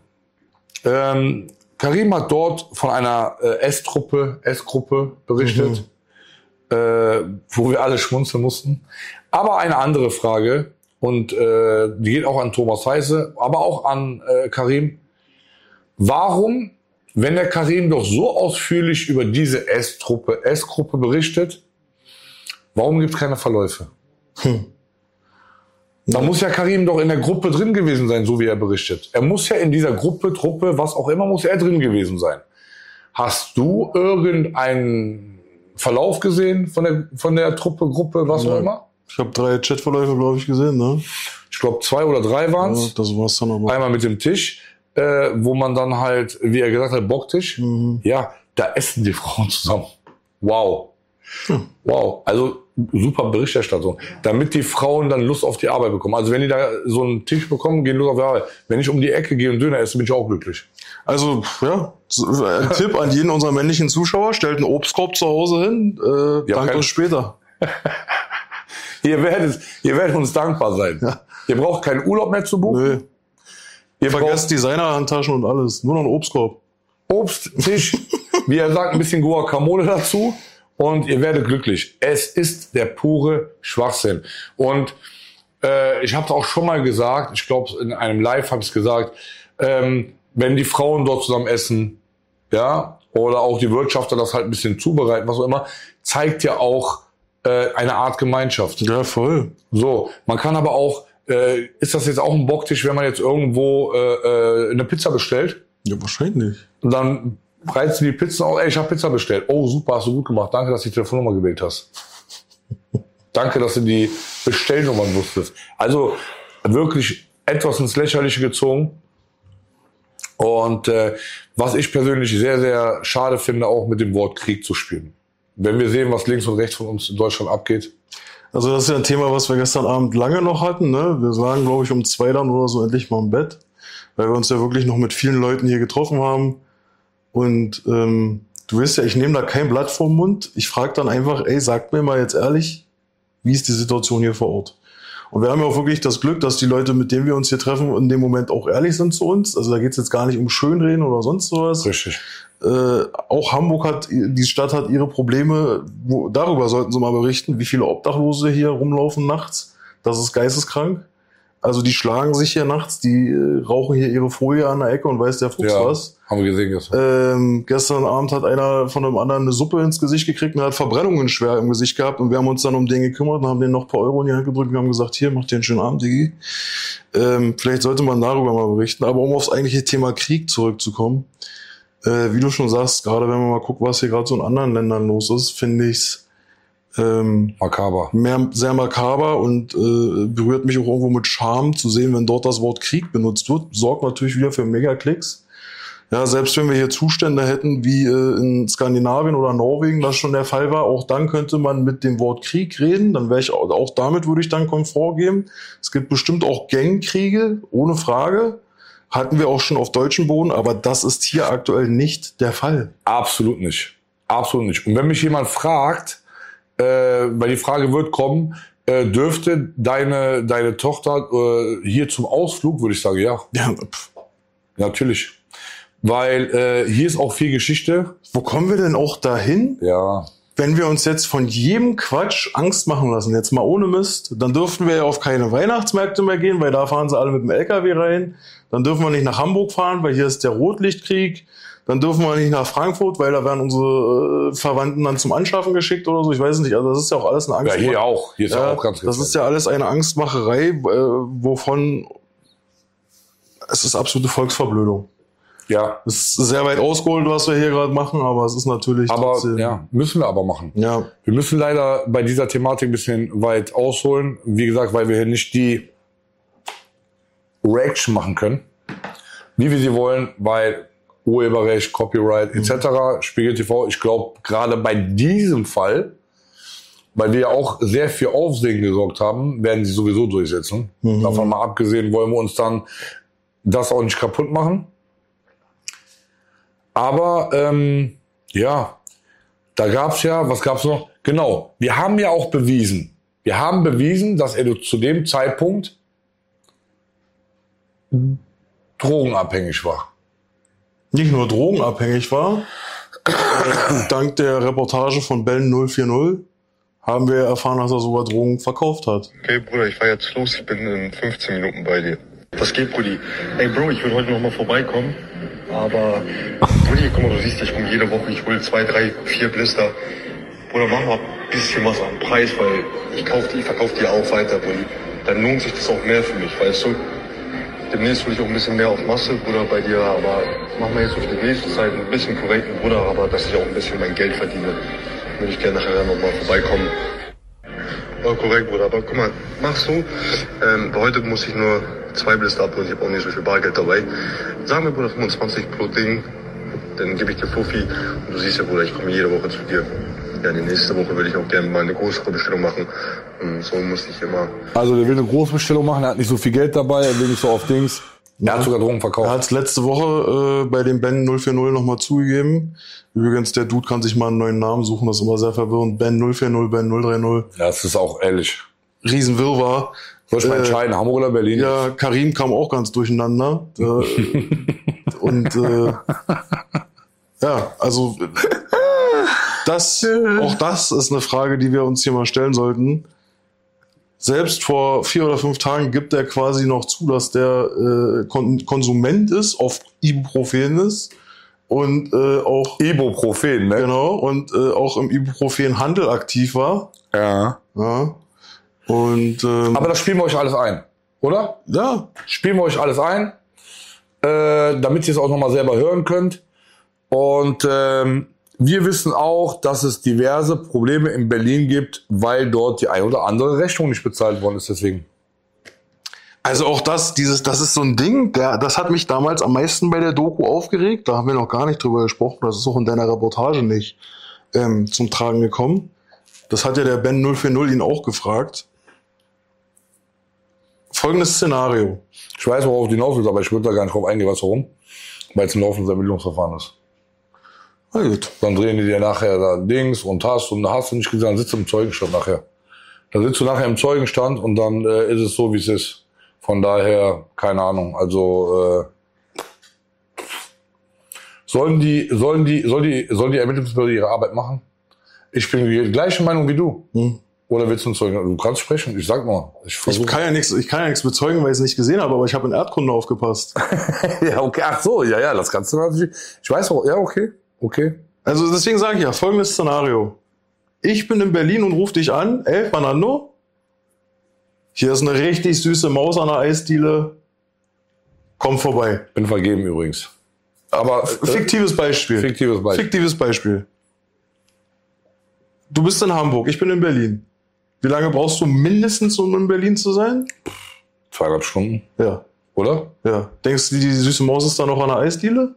Karim hat dort von einer S-Gruppe berichtet, wo wir alle schmunzeln mussten. Aber eine andere Frage, und die geht auch an Thomas Heiße, aber auch an Karim. Warum, wenn der Karim doch so ausführlich über diese S-Gruppe berichtet, warum gibt es keine Verläufe? Da muss ja Karim doch in der Gruppe drin gewesen sein, so wie er berichtet. Er muss ja in dieser Gruppe, was auch immer, muss er drin gewesen sein. Hast du irgendeinen Verlauf gesehen von der Gruppe, was auch immer? Ich habe 3 Chatverläufe, glaube ich, gesehen, ne? Ich glaube 2 oder 3 waren es. Ja, das war's dann aber. Einmal mit dem Tisch, wo man dann halt, wie er gesagt hat, Bocktisch. Ja, da essen die Frauen zusammen. Wow. Wow. Also super Berichterstattung. Damit die Frauen dann Lust auf die Arbeit bekommen. Also wenn die da so einen Tisch bekommen, gehen Lust auf die Arbeit. Wenn ich um die Ecke gehe und Döner esse, bin ich auch glücklich. Also, ja, ein Tipp an jeden unserer männlichen Zuschauer, stellt einen Obstkorb zu Hause hin, dankt uns später. Ihr werdet uns dankbar sein. Ja. Ihr braucht keinen Urlaub mehr zu buchen. Nö. Ihr vergesst Designerhandtaschen und alles. Nur noch einen Obstkorb. Obsttisch, wie er sagt, ein bisschen Guacamole dazu und ihr werdet glücklich. Es ist der pure Schwachsinn. Und ich habe es auch schon mal gesagt, ich glaube in einem Live habe ich es gesagt, wenn die Frauen dort zusammen essen, ja, oder auch die Wirtschafter das halt ein bisschen zubereiten, was auch immer, zeigt ja auch eine Art Gemeinschaft. Ja, voll. So, man kann aber auch, ist das jetzt auch ein Bocktisch, wenn man jetzt irgendwo eine Pizza bestellt? Ja, wahrscheinlich. Und dann breitest du die Pizza aus, ich habe Pizza bestellt. Oh, super, hast du gut gemacht. Danke, dass du die Telefonnummer gewählt hast. Danke, dass du die bestellen, wenn man wusste es. Also wirklich etwas ins Lächerliche gezogen. Und was ich persönlich sehr, sehr schade finde, auch mit dem Wort Krieg zu spielen. Wenn wir sehen, was links und rechts von uns in Deutschland abgeht. Also das ist ja ein Thema, was wir gestern Abend lange noch hatten. Ne? Wir lagen, glaube ich, um 2 dann oder so endlich mal im Bett, weil wir uns ja wirklich noch mit vielen Leuten hier getroffen haben. Und du weißt ja, ich nehme da kein Blatt vorm Mund. Ich frage dann einfach, ey, sagt mir mal jetzt ehrlich, wie ist die Situation hier vor Ort? Und wir haben ja auch wirklich das Glück, dass die Leute, mit denen wir uns hier treffen, in dem Moment auch ehrlich sind zu uns. Also da geht's jetzt gar nicht um Schönreden oder sonst sowas. Richtig. Auch Hamburg die Stadt hat ihre Probleme. Darüber sollten sie mal berichten, wie viele Obdachlose hier rumlaufen nachts. Das ist geisteskrank. Also die schlagen sich hier nachts, die rauchen hier ihre Folie an der Ecke und weiß der Fuchs was. Haben wir gesehen gestern. Gestern Abend hat einer von einem anderen eine Suppe ins Gesicht gekriegt und hat Verbrennungen schwer im Gesicht gehabt und wir haben uns dann um den gekümmert und haben denen noch ein paar Euro in die Hand gedrückt und haben gesagt, hier, macht dir einen schönen Abend, Digi. Vielleicht sollte man darüber mal berichten, aber um aufs eigentliche Thema Krieg zurückzukommen, wie du schon sagst, gerade wenn man mal guckt, was hier gerade so in anderen Ländern los ist, finde ich's makaber. Sehr makaber und berührt mich auch irgendwo mit Scham zu sehen, wenn dort das Wort Krieg benutzt wird. Sorgt natürlich wieder für Megaklicks. Ja, selbst wenn wir hier Zustände hätten wie in Skandinavien oder Norwegen, das schon der Fall war, auch dann könnte man mit dem Wort Krieg reden. Dann wäre ich auch damit würde ich dann Komfort geben. Es gibt bestimmt auch Gangkriege, ohne Frage. Hatten wir auch schon auf deutschem Boden, aber das ist hier aktuell nicht der Fall. Absolut nicht. Absolut nicht. Und wenn mich jemand fragt, weil die Frage wird kommen, dürfte deine Tochter hier zum Ausflug, würde ich sagen, ja. Ja, natürlich. Weil hier ist auch viel Geschichte. Wo kommen wir denn auch dahin? Ja. Wenn wir uns jetzt von jedem Quatsch Angst machen lassen, jetzt mal ohne Mist, dann dürften wir ja auf keine Weihnachtsmärkte mehr gehen, weil da fahren sie alle mit dem LKW rein. Dann dürfen wir nicht nach Hamburg fahren, weil hier ist der Rotlichtkrieg. Dann dürfen wir nicht nach Frankfurt, weil da werden unsere Verwandten dann zum Anschaffen geschickt oder so. Ich weiß nicht. Also das ist ja auch alles eine Angst. Ja, hier auch. Hier ist ja auch ganz Das ist ja alles eine Angstmacherei, wovon es ist absolute Volksverblödung. Ja. Es ist sehr weit ausgeholt, was wir hier gerade machen, aber es ist natürlich Aber trotzdem, ja, müssen wir aber machen. Ja. Wir müssen leider bei dieser Thematik ein bisschen weit ausholen. Wie gesagt, weil wir hier nicht die Reaction machen können, wie wir sie wollen, weil Urheberrecht, Copyright etc., Spiegel TV, ich glaube, gerade bei diesem Fall, weil wir ja auch sehr viel Aufsehen gesorgt haben, werden sie sowieso durchsetzen. Davon mal abgesehen, wollen wir uns dann das auch nicht kaputt machen. Aber ja, da gab's ja, was gab's noch? Genau, wir haben ja auch bewiesen. Wir haben bewiesen, dass er zu dem Zeitpunkt drogenabhängig war. Nicht nur drogenabhängig war. Dank der Reportage von Ben 040 haben wir erfahren, dass er sogar Drogen verkauft hat. Okay, Bruder, ich fahr jetzt los. Ich bin in 15 Minuten bei dir. Was geht, Brudi? Ey, Bro, ich will heute noch mal vorbeikommen. Aber, Brudi, guck mal, du siehst, ich komme jede Woche. Ich hole 2, 3, 4 Blister. Bruder, mach mal ein bisschen was am Preis, weil ich verkaufe die auch weiter, Brudi. Dann lohnt sich das auch mehr für mich, weißt du? Demnächst will ich auch ein bisschen mehr auf Masse, Bruder, bei dir, aber mach mal jetzt auf die nächste Zeit ein bisschen korrekten, Bruder, aber dass ich auch ein bisschen mein Geld verdiene, würde ich gerne nachher nochmal vorbeikommen. Oh, korrekt, Bruder, aber guck mal, machst du, heute muss ich nur 2 Blister abholen, ich habe auch nicht so viel Bargeld dabei. Sag mir, Bruder, 25 pro Ding, dann gebe ich dir Fuffi und du siehst ja, Bruder, ich komme jede Woche zu dir. Ja, die nächste Woche will ich auch gerne mal eine größere Bestellung machen. Und so muss ich immer. Also der will eine Großbestellung machen, er hat nicht so viel Geld dabei, er will nicht so auf Dings. Er hat sogar Drogen verkauft. Er hat es letzte Woche bei dem Ben 040 nochmal zugegeben. Übrigens, der Dude kann sich mal einen neuen Namen suchen, das ist immer sehr verwirrend. Ben 040, Ben 030. Ja, das ist auch ehrlich. Riesenwirrwarr. Soll ich mal entscheiden, Hamburg oder Berlin? Ja, Karim kam auch ganz durcheinander. Und ja, also auch das ist eine Frage, die wir uns hier mal stellen sollten. Selbst vor 4 oder 5 Tagen gibt er quasi noch zu, dass der Konsument ist, auf Ibuprofen ist und auch Ibuprofen, ne? Genau, und auch im Ibuprofen-Handel aktiv war. Ja. Ja. Und aber das spielen wir euch alles ein, oder? Ja. Spielen wir euch alles ein, damit ihr es auch nochmal selber hören könnt. Und wir wissen auch, dass es diverse Probleme in Berlin gibt, weil dort die ein oder andere Rechnung nicht bezahlt worden ist. Deswegen. Also auch das ist so ein Ding, das hat mich damals am meisten bei der Doku aufgeregt. Da haben wir noch gar nicht drüber gesprochen. Das ist auch in deiner Reportage nicht zum Tragen gekommen. Das hat ja der Ben 040 ihn auch gefragt. Folgendes Szenario. Ich weiß, worauf du hinaus willst, aber ich würde da gar nicht drauf eingehen, was warum. Weil es ein laufendes Ermittlungsverfahren ist. Na gut. Dann drehen die dir nachher da Dings und da hast du nicht gesehen, dann sitzt du im Zeugenstand nachher. Dann sitzt du nachher im Zeugenstand und dann ist es so, wie es ist. Von daher, keine Ahnung, also sollen die Ermittlungsbehörde ihre Arbeit machen? Ich bin die gleiche Meinung wie du. Oder willst du einen Zeugen? Du kannst sprechen, ich sag mal. Ich kann ja nichts bezeugen, weil ich es nicht gesehen habe, aber ich habe in Erdkunde aufgepasst. Ja, okay, ach so, ja, das kannst du natürlich. Ich weiß auch, ja, okay. Also deswegen sage ich ja, folgendes Szenario. Ich bin in Berlin und rufe dich an, Fernando, hier ist eine richtig süße Maus an der Eisdiele, komm vorbei. Bin vergeben übrigens. Aber Fiktives Beispiel. Du bist in Hamburg, ich bin in Berlin. Wie lange brauchst du mindestens, um in Berlin zu sein? 2,5 Stunden. Ja. Oder? Ja. Denkst du, die süße Maus ist da noch an der Eisdiele?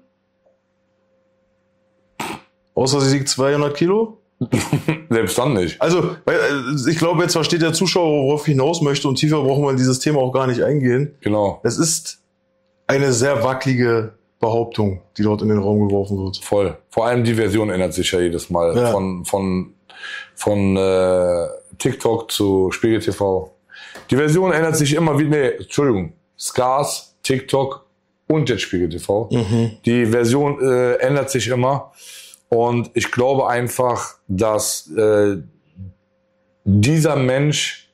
Außer sie wiegt 200 Kilo? Selbst dann nicht. Also, ich glaube, jetzt versteht der Zuschauer, worauf ich hinaus möchte, und tiefer brauchen wir in dieses Thema auch gar nicht eingehen. Genau. Es ist eine sehr wackelige Behauptung, die dort in den Raum geworfen wird. Voll. Vor allem die Version ändert sich ja jedes Mal. Ja. Von TikTok zu Spiegel TV. Die Version ändert sich immer wieder. Skars, TikTok und jetzt Spiegel TV. Die Version ändert sich immer. Und ich glaube einfach, dass dieser Mensch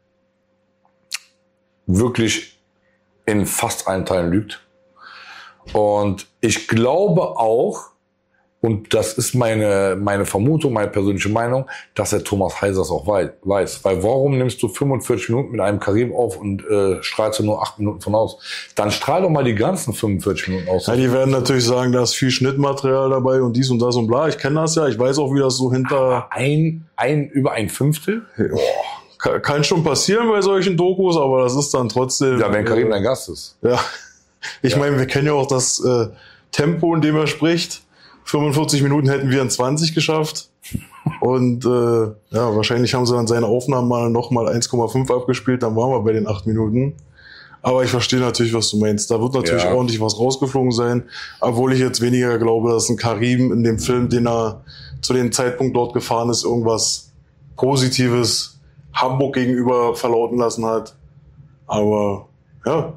wirklich in fast allen Teilen lügt. Und ich glaube auch, und das ist meine Vermutung, meine persönliche Meinung, dass der Thomas Heiser es auch weiß. Weil warum nimmst du 45 Minuten mit einem Karim auf und strahlst du nur 8 Minuten von aus? Dann strahl doch mal die ganzen 45 Minuten aus. Ja, die werden natürlich sagen, da ist viel Schnittmaterial dabei und dies und das und bla. Ich kenne das ja, ich weiß auch, wie das so hinter... Über ein Fünftel? Kann schon passieren bei solchen Dokus, aber das ist dann trotzdem... Ja, wenn Karim dein Gast ist. Ja, ich meine, wir kennen ja auch das Tempo, in dem er spricht. 45 Minuten hätten wir in 20 geschafft. Und wahrscheinlich haben sie dann seine Aufnahmen mal nochmal 1,5 abgespielt, dann waren wir bei den 8 Minuten. Aber ich verstehe natürlich, was du meinst. Da wird natürlich ordentlich was rausgeflogen sein, obwohl ich jetzt weniger glaube, dass ein Karim in dem Film, den er zu dem Zeitpunkt dort gefahren ist, irgendwas Positives Hamburg gegenüber verlauten lassen hat. Aber ja.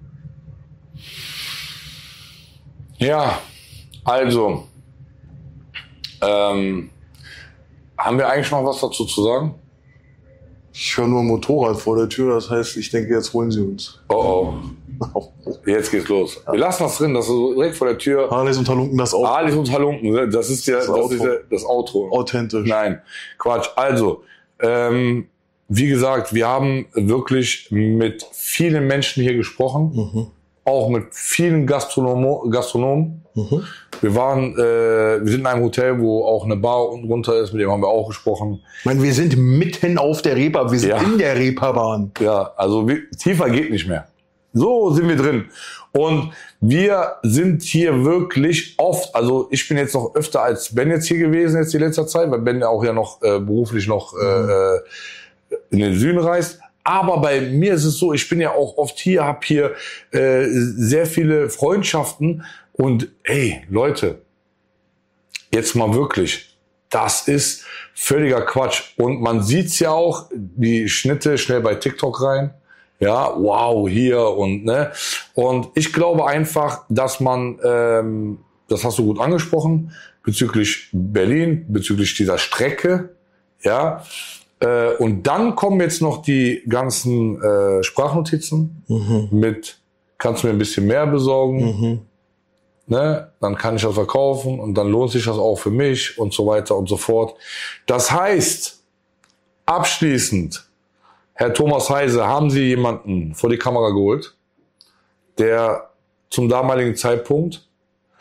Ja, also haben wir eigentlich noch was dazu zu sagen? Ich höre nur ein Motorrad vor der Tür, das heißt, ich denke, jetzt holen sie uns. Oh. Jetzt geht's los. Wir lassen das drin, das ist direkt vor der Tür. Harleys und Halunken, das Auto. Harleys und Halunken, das ist ja das Auto. Authentisch. Nein, Quatsch. Also, wie gesagt, wir haben wirklich mit vielen Menschen hier gesprochen. Auch mit vielen Gastronomen. Wir sind in einem Hotel, wo auch eine Bar unten runter ist, mit dem haben wir auch gesprochen. Ich meine, wir sind mitten auf der Reeper, wir sind in der Reeperbahn. Ja, also tiefer geht nicht mehr. So sind wir drin. Und wir sind hier wirklich oft, also ich bin jetzt noch öfter als Ben jetzt hier gewesen jetzt die letzte Zeit, weil Ben ja auch noch beruflich noch in den Süden reist. Aber bei mir ist es so, ich bin ja auch oft hier, habe hier sehr viele Freundschaften und ey, Leute, jetzt mal wirklich, das ist völliger Quatsch. Und man sieht's ja auch, die Schnitte schnell bei TikTok rein. Ja, wow, hier und ne. Und ich glaube einfach, dass man, das hast du gut angesprochen, bezüglich Berlin, bezüglich dieser Strecke, ja. Und dann kommen jetzt noch die ganzen Sprachnotizen mit, kannst du mir ein bisschen mehr besorgen, ne? Dann kann ich das verkaufen und dann lohnt sich das auch für mich und so weiter und so fort. Das heißt, abschließend, Herr Thomas Heise, haben Sie jemanden vor die Kamera geholt, der zum damaligen Zeitpunkt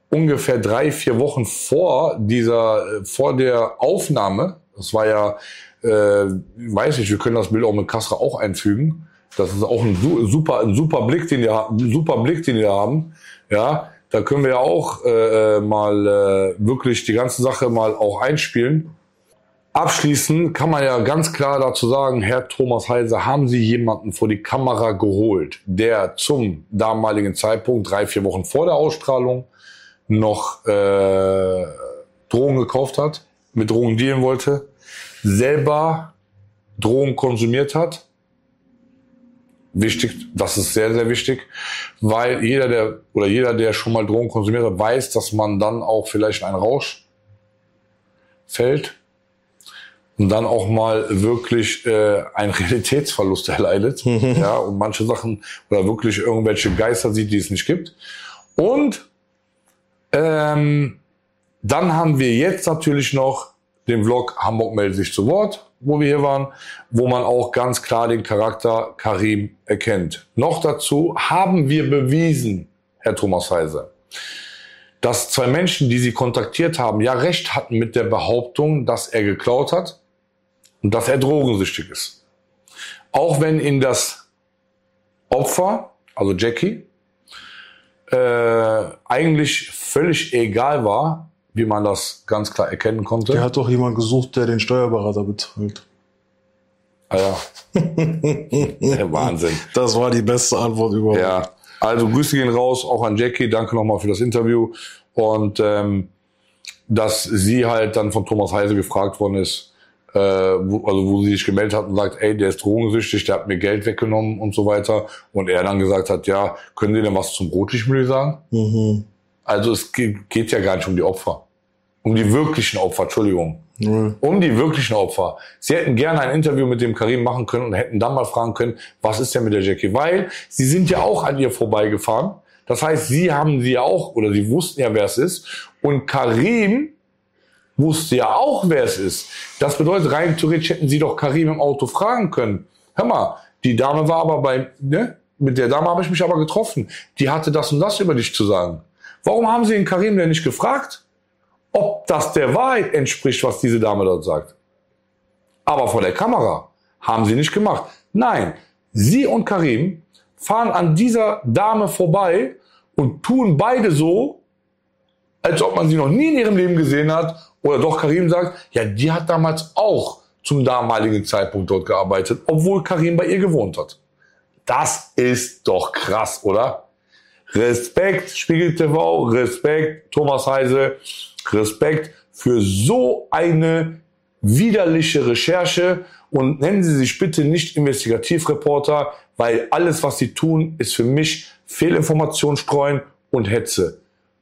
ungefähr 3-4 Wochen vor der Aufnahme, das war ja, weiß ich, wir können das Bild auch mit Kasra auch einfügen. Das ist auch ein super Blick, den wir haben. Ja, da können wir ja auch mal wirklich die ganze Sache mal auch einspielen. Abschließend kann man ja ganz klar dazu sagen, Herr Thomas Heise, haben Sie jemanden vor die Kamera geholt, der zum damaligen Zeitpunkt, 3-4 Wochen vor der Ausstrahlung, noch Drogen gekauft hat, mit Drogen dealen wollte, selber Drogen konsumiert hat? Wichtig, das ist sehr, sehr wichtig, weil jeder, der schon mal Drogen konsumiert hat, weiß, dass man dann auch vielleicht in einen Rausch fällt und dann auch mal wirklich einen Realitätsverlust erleidet, ja, und manche Sachen oder wirklich irgendwelche Geister sieht, die es nicht gibt. Und dann haben wir jetzt natürlich noch den Vlog Hamburg meldet sich zu Wort, wo wir hier waren, wo man auch ganz klar den Charakter Karim erkennt. Noch dazu haben wir bewiesen, Herr Thomas Heise, dass 2 Menschen, die Sie kontaktiert haben, ja recht hatten mit der Behauptung, dass er geklaut hat und dass er drogensüchtig ist. Auch wenn Ihnen das Opfer, also Jackie, eigentlich völlig egal war, wie man das ganz klar erkennen konnte. Der hat doch jemand gesucht, der den Steuerberater bezahlt. Ah ja. Der Wahnsinn. Das war die beste Antwort überhaupt. Ja, also Grüße gehen raus, auch an Jackie. Danke nochmal für das Interview. Und dass sie halt dann von Thomas Heise gefragt worden ist, wo sie sich gemeldet hat und sagt, ey, der ist drogensüchtig, der hat mir Geld weggenommen und so weiter. Und er dann gesagt hat, ja, können Sie denn was zum Rotlichtmilieu sagen? Mhm. Also es geht ja gar nicht um die Opfer. Um die wirklichen Opfer, Entschuldigung. Mhm. Um die wirklichen Opfer. Sie hätten gerne ein Interview mit dem Karim machen können und hätten dann mal fragen können, was ist denn mit der Jackie? Weil sie sind ja auch an ihr vorbeigefahren. Das heißt, sie wussten ja, wer es ist. Und Karim wusste ja auch, wer es ist. Das bedeutet, rein theoretisch hätten sie doch Karim im Auto fragen können. Hör mal, die Dame war aber mit der Dame habe ich mich aber getroffen. Die hatte das und das über dich zu sagen. Warum haben sie den Karim denn nicht gefragt, ob das der Wahrheit entspricht, was diese Dame dort sagt? Aber vor der Kamera haben sie nicht gemacht. Nein, sie und Karim fahren an dieser Dame vorbei und tun beide so, als ob man sie noch nie in ihrem Leben gesehen hat. Oder doch Karim sagt, ja, die hat damals auch zum damaligen Zeitpunkt dort gearbeitet, obwohl Karim bei ihr gewohnt hat. Das ist doch krass, oder? Respekt, Spiegel TV, Respekt, Thomas Heise, Respekt für so eine widerliche Recherche und nennen Sie sich bitte nicht Investigativreporter, weil alles, was Sie tun, ist für mich Fehlinformation streuen und Hetze.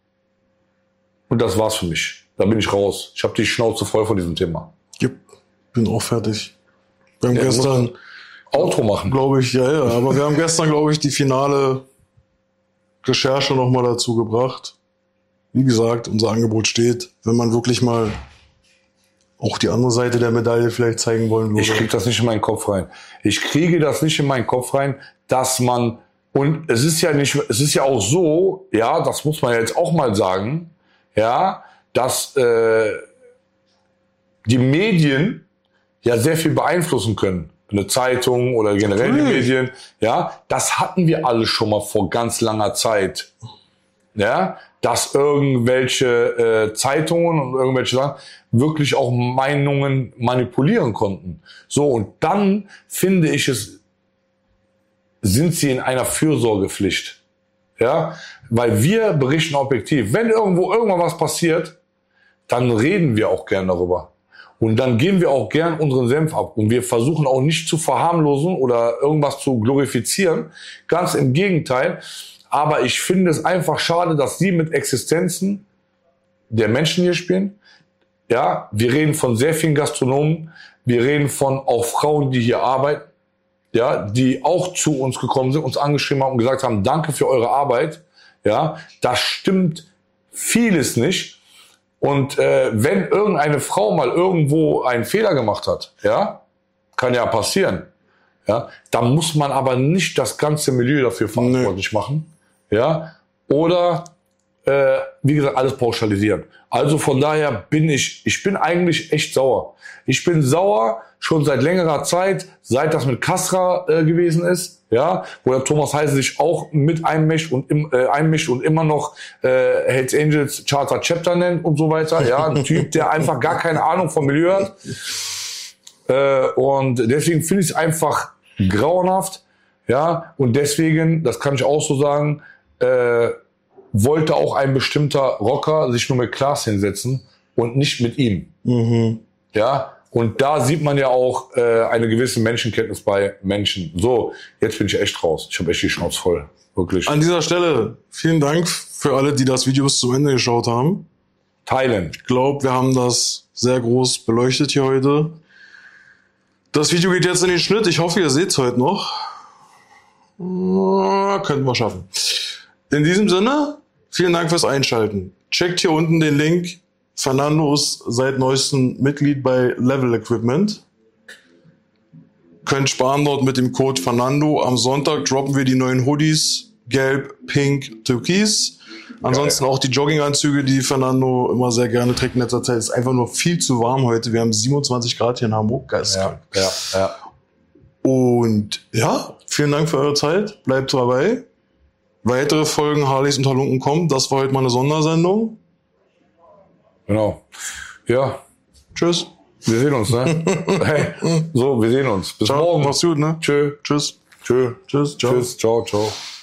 Und das war's für mich. Da bin ich raus. Ich habe die Schnauze voll von diesem Thema. Ja, bin auch fertig. Wir haben gestern Outro machen. Glaube ich, ja. Aber wir haben gestern, glaube ich, die finale Recherche nochmal dazu gebracht. Wie gesagt, unser Angebot steht, wenn man wirklich mal auch die andere Seite der Medaille vielleicht zeigen wollen würde. Ich kriege das nicht in meinen Kopf rein. Dass man, und es ist ja auch so, ja, das muss man jetzt auch mal sagen, ja, dass die Medien ja sehr viel beeinflussen können. Eine Zeitung oder generell die Medien, ja, das hatten wir alle schon mal vor ganz langer Zeit. Ja, dass irgendwelche Zeitungen und irgendwelche Sachen wirklich auch Meinungen manipulieren konnten. So, und dann finde ich sind sie in einer Fürsorgepflicht. Ja, weil wir berichten objektiv. Wenn irgendwann was passiert, dann reden wir auch gern darüber. Und dann geben wir auch gern unseren Senf ab. Und wir versuchen auch nicht zu verharmlosen oder irgendwas zu glorifizieren. Ganz im Gegenteil. Aber ich finde es einfach schade, dass sie mit Existenzen der Menschen hier spielen. Ja, wir reden von sehr vielen Gastronomen. Wir reden von auch Frauen, die hier arbeiten. Ja, die auch zu uns gekommen sind, uns angeschrieben haben und gesagt haben, danke für eure Arbeit. Ja, das stimmt vieles nicht. Und wenn irgendeine Frau mal irgendwo einen Fehler gemacht hat, ja, kann ja passieren, ja, dann muss man aber nicht das ganze Milieu dafür verantwortlich machen, ja, oder wie gesagt, alles pauschalisieren. Also von daher bin ich bin eigentlich echt sauer. Ich bin sauer schon seit längerer Zeit, seit das mit Kasra gewesen ist, ja, wo der Thomas Heise sich auch mit einmischt und immer noch Hells Angels Charter Chapter nennt und so weiter. Ja, ein Typ, der einfach gar keine Ahnung vom Milieu hat. Und deswegen finde ich es einfach grauenhaft. Ja, und deswegen, das kann ich auch so sagen, wollte auch ein bestimmter Rocker sich nur mit Klaas hinsetzen und nicht mit ihm. Mhm. Ja, und da sieht man ja auch eine gewisse Menschenkenntnis bei Menschen. So, jetzt bin ich echt raus. Ich habe echt die Schnauze voll. Wirklich. An dieser Stelle vielen Dank für alle, die das Video bis zum Ende geschaut haben. Teilen. Ich glaube, wir haben das sehr groß beleuchtet hier heute. Das Video geht jetzt in den Schnitt. Ich hoffe, ihr seht es heute noch. Könnten wir schaffen. In diesem Sinne, vielen Dank fürs Einschalten. Checkt hier unten den Link. Fernando ist seit neuestem Mitglied bei Level Equipment. Könnt sparen dort mit dem Code Fernando. Am Sonntag droppen wir die neuen Hoodies. Gelb, Pink, Türkis. Ansonsten auch die Jogginganzüge, die Fernando immer sehr gerne trägt in letzter Zeit. Ist einfach nur viel zu warm heute. Wir haben 27 Grad hier in Hamburg. Geisteskrank. Ja. Und ja, vielen Dank für eure Zeit. Bleibt dabei. Weitere Folgen Harleys und Halunken kommen. Das war heute mal eine Sondersendung. Genau. Ja. Tschüss. Wir sehen uns, ne? Hey, so, wir sehen uns. Bis morgen. Mach's gut, ne? Tschö. Tschüss. Tschö. Tschüss. Ciao. Tschüss. Ciao. Ciao.